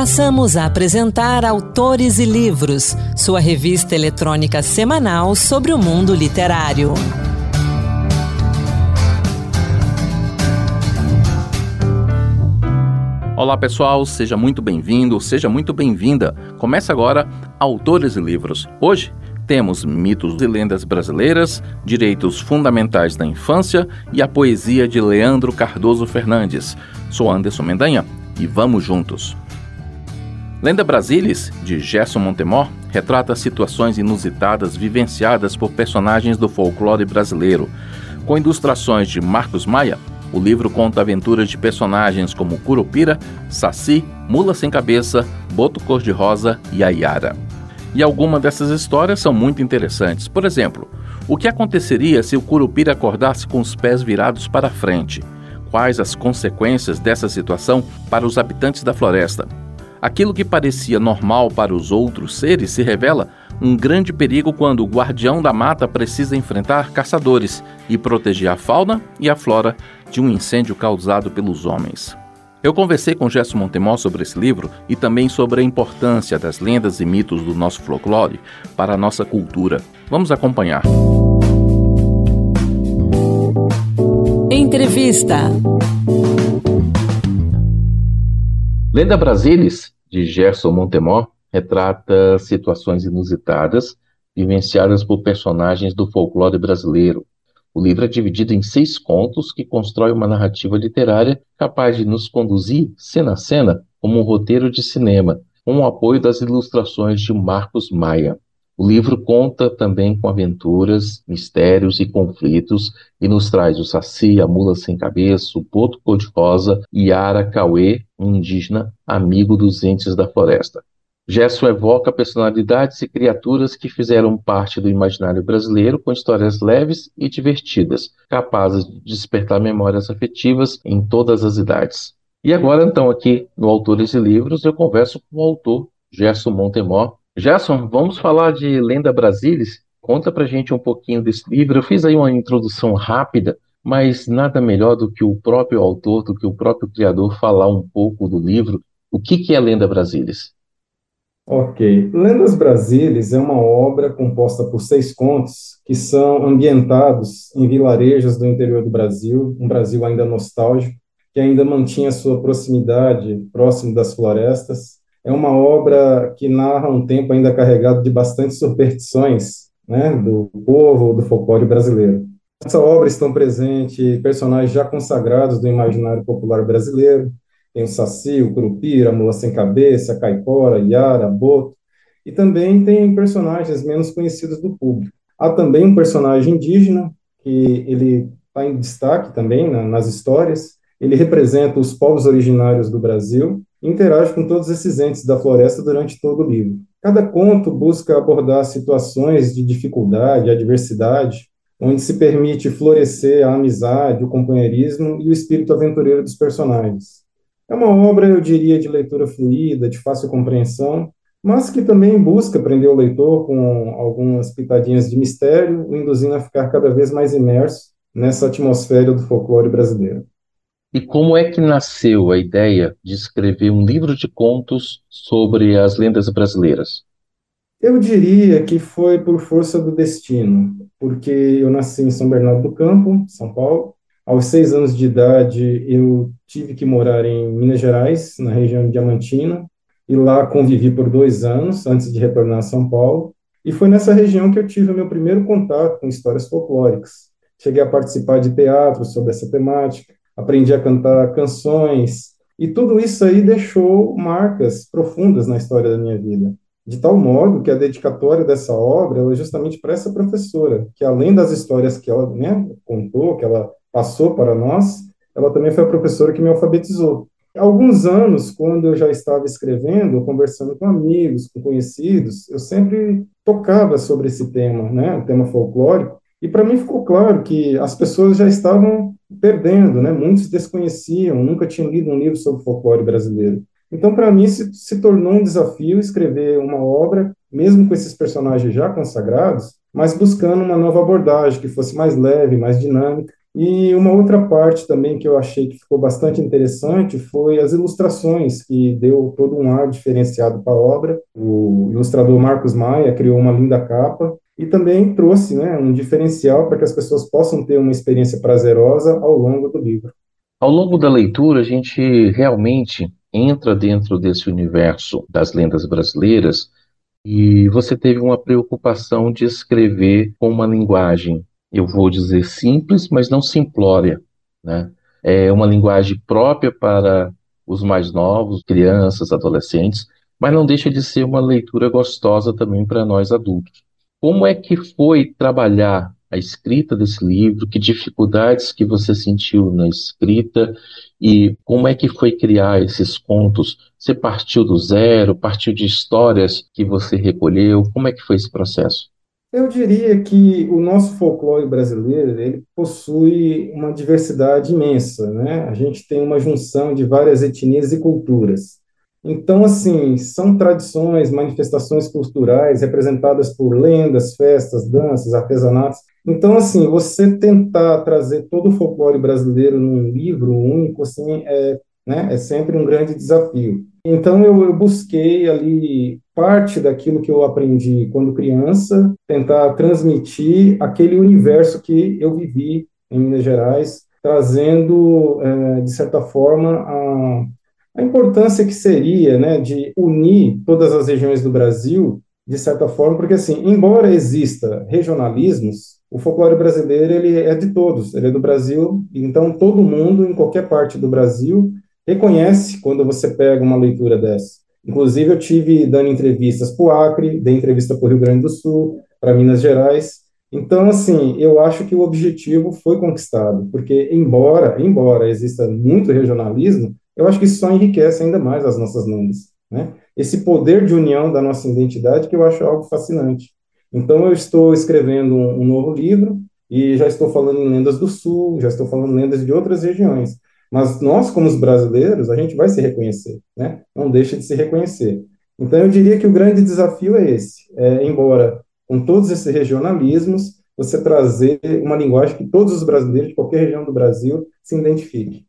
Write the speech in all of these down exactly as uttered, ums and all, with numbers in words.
Passamos a apresentar Autores e Livros, sua revista eletrônica semanal sobre o mundo literário. Olá pessoal, seja muito bem-vindo, seja muito bem-vinda. Começa agora Autores e Livros. Hoje temos mitos e lendas brasileiras, direitos fundamentais da infância e a poesia de Leandro Cardoso Fernandes. Sou Anderson Mendanha e vamos juntos. Lenda Brasilis, de Gerson Montemor, retrata situações inusitadas vivenciadas por personagens do folclore brasileiro. Com ilustrações de Marcos Maia, o livro conta aventuras de personagens como Curupira, Saci, Mula Sem Cabeça, Boto Cor-de-Rosa e a Iara. E algumas dessas histórias são muito interessantes. Por exemplo, o que aconteceria se o Curupira acordasse com os pés virados para a frente? Quais as consequências dessa situação para os habitantes da floresta? Aquilo que parecia normal para os outros seres se revela um grande perigo quando o guardião da mata precisa enfrentar caçadores e proteger a fauna e a flora de um incêndio causado pelos homens. Eu conversei com Gerson Montemor sobre esse livro e também sobre a importância das lendas e mitos do nosso folclore para a nossa cultura. Vamos acompanhar. Entrevista. Lenda Brasilis, de Gerson Montemor, retrata situações inusitadas vivenciadas por personagens do folclore brasileiro. O livro é dividido em seis contos que constrói uma narrativa literária capaz de nos conduzir, cena a cena, como um roteiro de cinema, com o apoio das ilustrações de Marcos Maia. O livro conta também com aventuras, mistérios e conflitos e nos traz o Saci, a Mula Sem Cabeça, o Boto Cor-de-Rosa e Iara Cauê, um indígena amigo dos entes da floresta. Gerson evoca personalidades e criaturas que fizeram parte do imaginário brasileiro com histórias leves e divertidas, capazes de despertar memórias afetivas em todas as idades. E agora, então, aqui no Autores e Livros, eu converso com o autor, Gerson Montemor. Gerson, vamos falar de Lenda Brasilis? Conta pra gente um pouquinho desse livro. Eu fiz aí uma introdução rápida, mas nada melhor do que o próprio autor, do que o próprio criador falar um pouco do livro. O que que é Lenda Brasilis? Ok. Lendas Brasilis é uma obra composta por seis contos que são ambientados em vilarejos do interior do Brasil, um Brasil ainda nostálgico, que ainda mantinha sua proximidade próximo das florestas. É uma obra que narra um tempo ainda carregado de bastante superstições, né, do povo, do folclore brasileiro. Nessa obra estão presentes personagens já consagrados do imaginário popular brasileiro. Tem o Saci, o Curupira, a Mula Sem Cabeça, a Caipora, a Iara, a Boto. E também tem personagens menos conhecidos do público. Há também um personagem indígena, que ele está em destaque também, né, nas histórias. Ele representa os povos originários do Brasil e interage com todos esses entes da floresta durante todo o livro. Cada conto busca abordar situações de dificuldade, adversidade, onde se permite florescer a amizade, o companheirismo e o espírito aventureiro dos personagens. É uma obra, eu diria, de leitura fluida, de fácil compreensão, mas que também busca prender o leitor com algumas pitadinhas de mistério, o induzindo a ficar cada vez mais imerso nessa atmosfera do folclore brasileiro. E como é que nasceu a ideia de escrever um livro de contos sobre as lendas brasileiras? Eu diria que foi por força do destino, porque eu nasci em São Bernardo do Campo, São Paulo. Aos seis anos de idade, eu tive que morar em Minas Gerais, na região de Diamantina, e lá convivi por dois anos, antes de retornar a São Paulo. E foi nessa região que eu tive o meu primeiro contato com histórias folclóricas. Cheguei a participar de teatro sobre essa temática, aprendi a cantar canções, e tudo isso aí deixou marcas profundas na história da minha vida. De tal modo que a dedicatória dessa obra ela é justamente para essa professora, que além das histórias que ela, né, contou, que ela passou para nós, ela também foi a professora que me alfabetizou. Há alguns anos, quando eu já estava escrevendo, conversando com amigos, com conhecidos, eu sempre tocava sobre esse tema, né, o tema folclórico, e para mim ficou claro que as pessoas já estavam perdendo, né, muitos desconheciam, nunca tinham lido um livro sobre folclore brasileiro. Então, para mim, se, se tornou um desafio escrever uma obra, mesmo com esses personagens já consagrados, mas buscando uma nova abordagem, que fosse mais leve, mais dinâmica, E uma outra parte também que eu achei que ficou bastante interessante foi as ilustrações, que deu todo um ar diferenciado para a obra. O ilustrador Marcos Maia criou uma linda capa e também trouxe, né, um diferencial para que as pessoas possam ter uma experiência prazerosa ao longo do livro. Ao longo da leitura, a gente realmente entra dentro desse universo das lendas brasileiras e você teve uma preocupação de escrever com uma linguagem, eu vou dizer simples, mas não simplória, né? É uma linguagem própria para os mais novos, crianças, adolescentes, mas não deixa de ser uma leitura gostosa também para nós adultos. Como é que foi trabalhar a escrita desse livro? Que dificuldades que você sentiu na escrita? E como é que foi criar esses contos? Você partiu do zero, partiu de histórias que você recolheu? Como é que foi esse processo? Eu diria que o nosso folclore brasileiro, ele possui uma diversidade imensa, né? A gente tem uma junção de várias etnias e culturas. Então, assim, são tradições, manifestações culturais representadas por lendas, festas, danças, artesanatos. Então, assim, você tentar trazer todo o folclore brasileiro num livro único, assim, é, né, é sempre um grande desafio. Então, eu, eu busquei ali parte daquilo que eu aprendi quando criança, tentar transmitir aquele universo que eu vivi em Minas Gerais, trazendo, eh, de certa forma, a, a importância que seria, né, de unir todas as regiões do Brasil, de certa forma, porque, assim, embora exista regionalismos, o folclore brasileiro ele é de todos, ele é do Brasil, então todo mundo, em qualquer parte do Brasil, reconhece quando você pega uma leitura dessa. Inclusive, eu tive dando entrevistas para o Acre, dei entrevista para o Rio Grande do Sul, para Minas Gerais. Então, assim, eu acho que o objetivo foi conquistado, porque embora, embora exista muito regionalismo, eu acho que isso só enriquece ainda mais as nossas lendas, né? Esse poder de união da nossa identidade que eu acho algo fascinante. Então, eu estou escrevendo um, um novo livro e já estou falando em lendas do Sul, já estou falando em lendas de outras regiões. Mas nós, como os brasileiros, a gente vai se reconhecer, né? Não deixa de se reconhecer. Então, eu diria que o grande desafio é esse, é, embora com todos esses regionalismos, você trazer uma linguagem que todos os brasileiros de qualquer região do Brasil se identifiquem.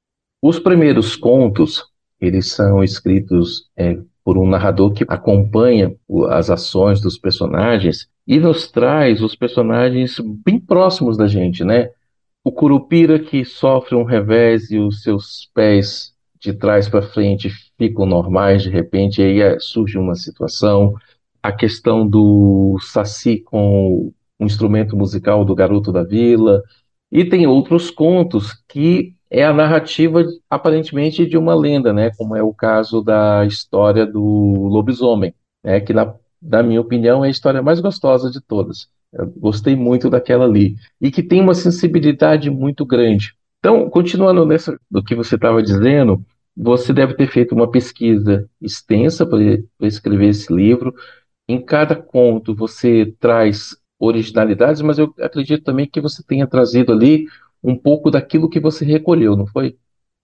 Os primeiros contos, eles são escritos é, por um narrador que acompanha o- as ações dos personagens e nos traz os personagens bem próximos da gente, né? O Curupira que sofre um revés e os seus pés de trás para frente ficam normais de repente, e aí é, surge uma situação. A questão do Saci com o instrumento musical do Garoto da Vila. E tem outros contos que é a narrativa aparentemente de uma lenda, né? Como é o caso da história do lobisomem, né? Que na, na minha opinião é a história mais gostosa de todas. Eu gostei muito daquela ali e que tem uma sensibilidade muito grande. Então, continuando nessa do que você estava dizendo, você deve ter feito uma pesquisa extensa para escrever esse livro. Em cada conto você traz originalidades, mas eu acredito também que você tenha trazido ali um pouco daquilo que você recolheu, não foi?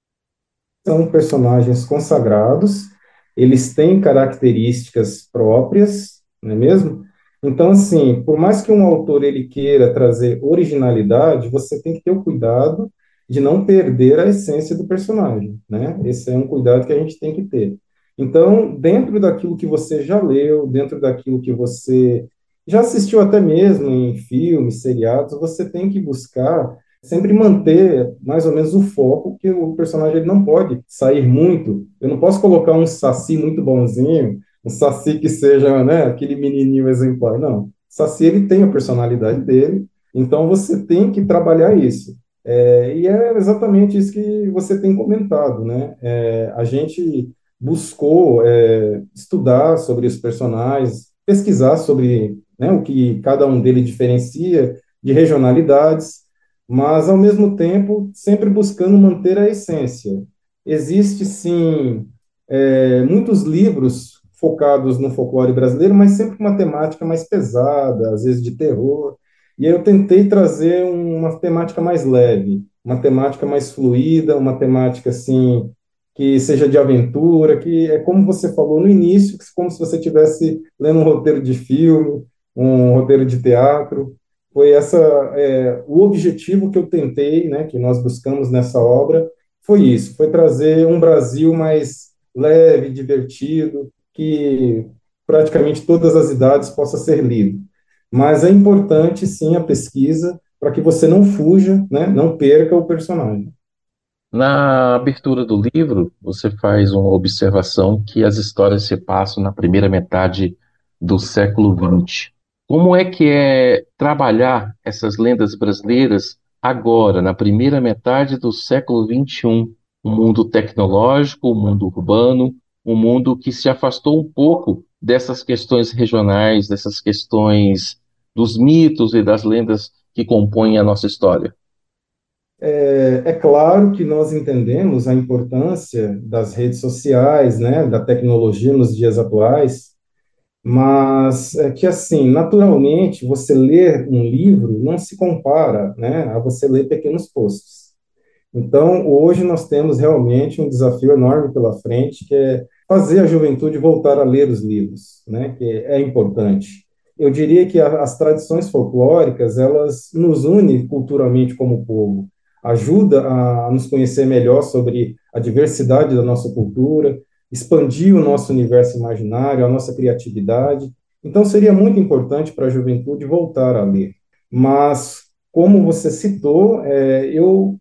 São personagens consagrados, eles têm características próprias, não é mesmo? Então, assim, por mais que um autor ele queira trazer originalidade, você tem que ter o cuidado de não perder a essência do personagem, né? Esse é um cuidado que a gente tem que ter. Então, dentro daquilo que você já leu, dentro daquilo que você já assistiu até mesmo em filmes, seriados, você tem que buscar sempre manter mais ou menos o foco, que o personagem ele não pode sair muito. Eu não posso colocar um Saci muito bonzinho, um Saci que seja, né, aquele menininho exemplar. Não. O Saci ele tem a personalidade dele, então você tem que trabalhar isso. É, e é exatamente isso que você tem comentado, né? É, a gente buscou é, estudar sobre os personagens, pesquisar sobre, né, o que cada um deles diferencia de regionalidades, mas ao mesmo tempo sempre buscando manter a essência. Existe sim é, muitos livros focados no folclore brasileiro, mas sempre com uma temática mais pesada, às vezes de terror. E aí eu tentei trazer uma temática mais leve, uma temática mais fluida, uma temática assim que seja de aventura, que é como você falou no início, como se você estivesse lendo um roteiro de filme, um roteiro de teatro. Foi essa, é, o objetivo que eu tentei, né, que nós buscamos nessa obra, foi isso, foi trazer um Brasil mais leve, divertido, que praticamente todas as idades possa ser lido. Mas é importante, sim, a pesquisa para que você não fuja, né, não perca o personagem. Na abertura do livro, você faz uma observação que as histórias se passam na primeira metade do século vinte. Como é que é trabalhar essas lendas brasileiras agora, na primeira metade do século vinte e um? Um mundo tecnológico, um mundo urbano, um mundo que se afastou um pouco dessas questões regionais, dessas questões dos mitos e das lendas que compõem a nossa história. É, é claro que nós entendemos a importância das redes sociais, né, da tecnologia nos dias atuais, mas é que, assim, naturalmente, você ler um livro não se compara, né, a você ler pequenos posts. Então, hoje nós temos realmente um desafio enorme pela frente, que é fazer a juventude voltar a ler os livros, né? Que é importante. Eu diria que a, as tradições folclóricas, elas nos unem culturalmente como povo, ajuda a nos conhecer melhor sobre a diversidade da nossa cultura, expandir o nosso universo imaginário, a nossa criatividade. Então, seria muito importante para a juventude voltar a ler. Mas, como você citou, é, eu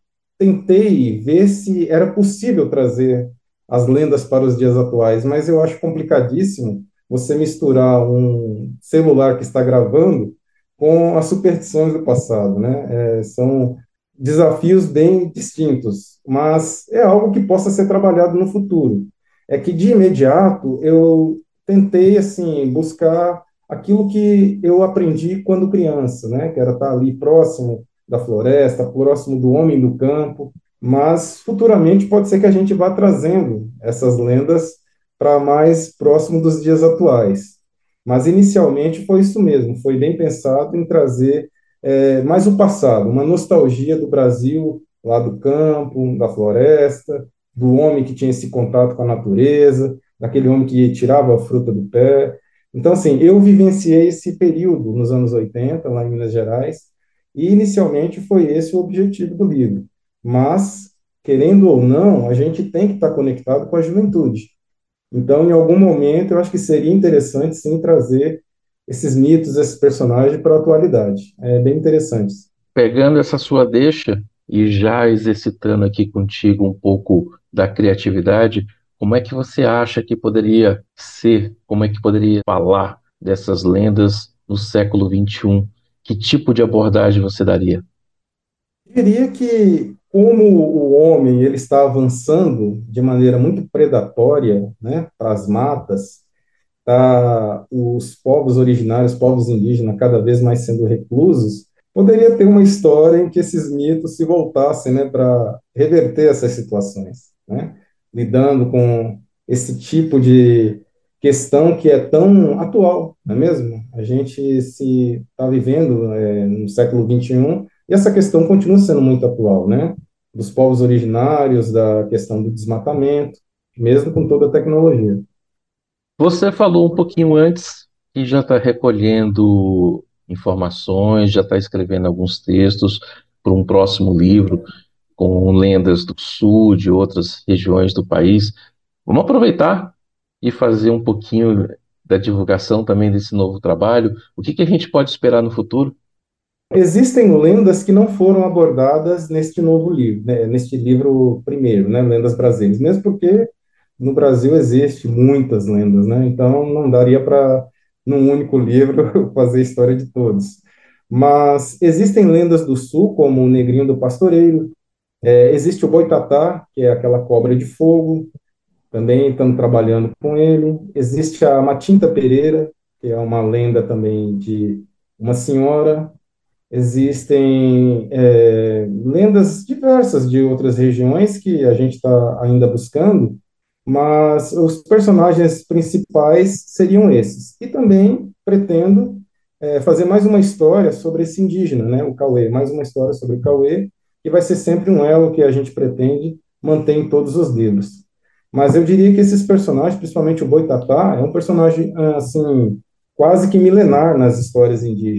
tentei ver se era possível trazer as lendas para os dias atuais, mas eu acho complicadíssimo você misturar um celular que está gravando com as superstições do passado, né? É, são desafios bem distintos, mas é algo que possa ser trabalhado no futuro. É que de imediato eu tentei assim buscar aquilo que eu aprendi quando criança, né? Que era estar ali próximo da floresta, próximo do homem do campo, mas futuramente pode ser que a gente vá trazendo essas lendas para mais próximo dos dias atuais. Mas inicialmente foi isso mesmo, foi bem pensado em trazer é, mais o passado, uma nostalgia do Brasil, lá do campo, da floresta, do homem que tinha esse contato com a natureza, daquele homem que tirava a fruta do pé. Então, assim, eu vivenciei esse período nos anos oitenta, lá em Minas Gerais, e inicialmente foi esse o objetivo do livro. Mas, querendo ou não, a gente tem que estar conectado com a juventude. Então, em algum momento, eu acho que seria interessante, sim, trazer esses mitos, esses personagens para a atualidade. É bem interessante. Pegando essa sua deixa e já exercitando aqui contigo um pouco da criatividade, como é que você acha que poderia ser, como é que poderia falar dessas lendas no século vinte e um? Que tipo de abordagem você daria? Eu diria que, como o homem ele está avançando de maneira muito predatória, né, para as matas, tá, os povos originários, povos indígenas, cada vez mais sendo reclusos, poderia ter uma história em que esses mitos se voltassem, né, para reverter essas situações, né, lidando com esse tipo de questão que é tão atual, não é mesmo? A gente se está vivendo é, no século vinte e um e essa questão continua sendo muito atual, né? Dos povos originários, da questão do desmatamento, mesmo com toda a tecnologia. Você falou um pouquinho antes que já está recolhendo informações, já está escrevendo alguns textos para um próximo livro com lendas do sul, de outras regiões do país. Vamos aproveitar e fazer um pouquinho da divulgação também desse novo trabalho. O que que a gente pode esperar no futuro? Existem lendas que não foram abordadas neste novo livro, né, neste livro primeiro, né, Lendas Brasileiras, mesmo porque no Brasil existe muitas lendas, né, então não daria para, num único livro, fazer a história de todos. Mas existem lendas do Sul, como o Negrinho do Pastoreiro, é, existe o Boitatá, que é aquela cobra de fogo, também estamos trabalhando com ele. Existe a Matinta Pereira, que é uma lenda também de uma senhora. Existem é, lendas diversas de outras regiões que a gente está ainda buscando, mas os personagens principais seriam esses. E também pretendo é, fazer mais uma história sobre esse indígena, né, o Cauê, mais uma história sobre o Cauê, que vai ser sempre um elo que a gente pretende manter em todos os livros. Mas eu diria que esses personagens, principalmente o Boitatá, é um personagem assim quase que milenar nas histórias indígenas.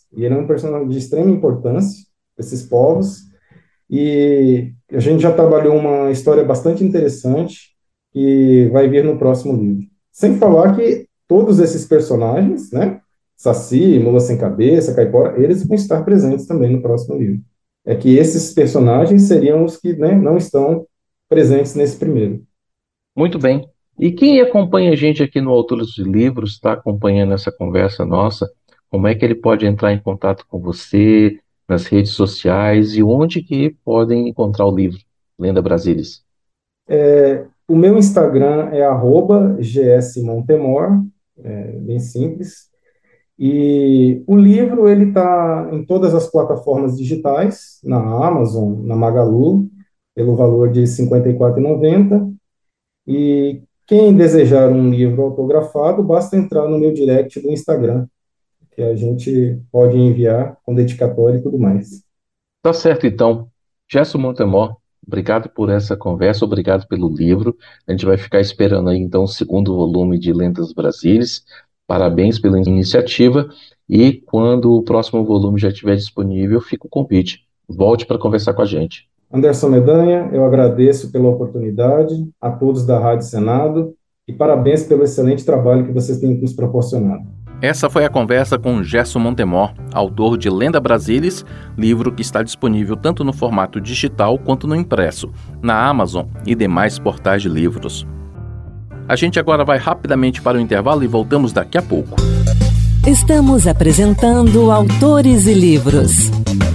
e ele é um personagem de extrema importância para esses povos, e a gente já trabalhou uma história bastante interessante que vai vir no próximo livro. Sem falar que todos esses personagens, né, Saci, Mula Sem Cabeça, Caipora, eles vão estar presentes também no próximo livro. É que esses personagens seriam os que, né, não estão presentes nesse primeiro. Muito bem. E quem acompanha a gente aqui no Autores de Livros, está acompanhando essa conversa nossa, como é que ele pode entrar em contato com você, nas redes sociais, e onde que podem encontrar o livro Lenda Brasilis? É, o meu Instagram é arroba gsmontemor, é bem simples. E o livro ele está em todas as plataformas digitais, na Amazon, na Magalu, pelo valor de cinquenta e quatro reais e noventa centavos. E quem desejar um livro autografado, basta entrar no meu direct do Instagram, que a gente pode enviar com dedicatória e tudo mais. Tá certo, então. Gerson Montemor, obrigado por essa conversa, obrigado pelo livro. A gente vai ficar esperando aí, então, o segundo volume de Lendas Brasilis. Parabéns pela iniciativa. E quando o próximo volume já estiver disponível, fica o convite. Volte para conversar com a gente. Anderson Medanha, eu agradeço pela oportunidade, a todos da Rádio Senado, e parabéns pelo excelente trabalho que vocês têm nos proporcionado. Essa foi a conversa com Gerson Montemor, autor de Lenda Brasilis, livro que está disponível tanto no formato digital quanto no impresso, na Amazon e demais portais de livros. A gente agora vai rapidamente para o intervalo e voltamos daqui a pouco. Estamos apresentando Autores e Livros.